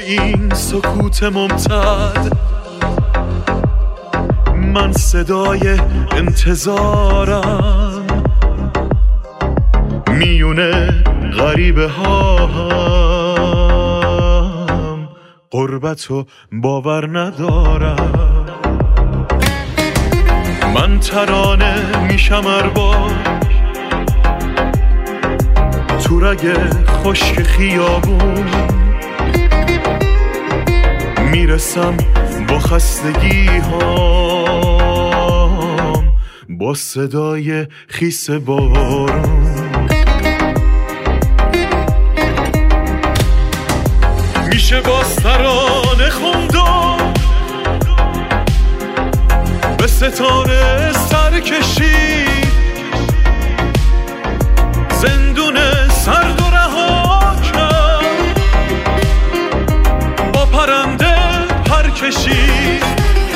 این سکوت ممتد من صدای انتظارم، میونه غریبه ها هم غربتو باور ندارم. من ترانه میشم ارباب تو رگ خشک خیابون، میرسم با خستگی هام با صدای خیس بارون. میشه باز ترانه خوندم به ستاره سر کشید، زندون سرد و رها کرد با پرنده پر کشید.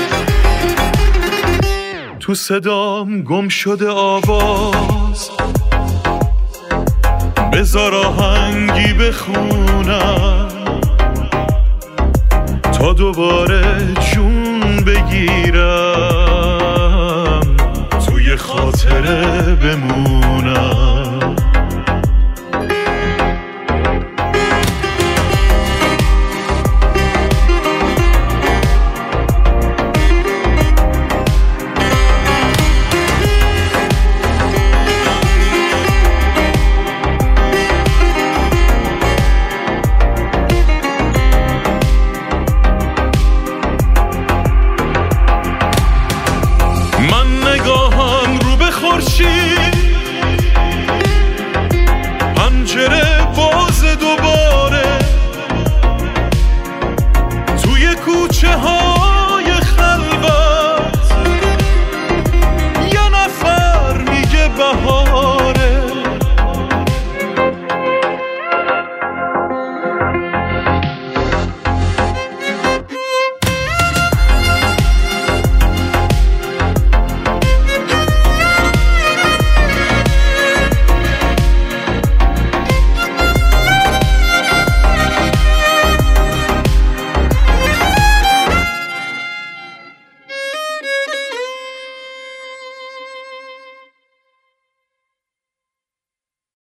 تو صدام گم شده آواز، بذار آهنگی بخونم تا دوباره جون بگیرم توی خاطره بمون.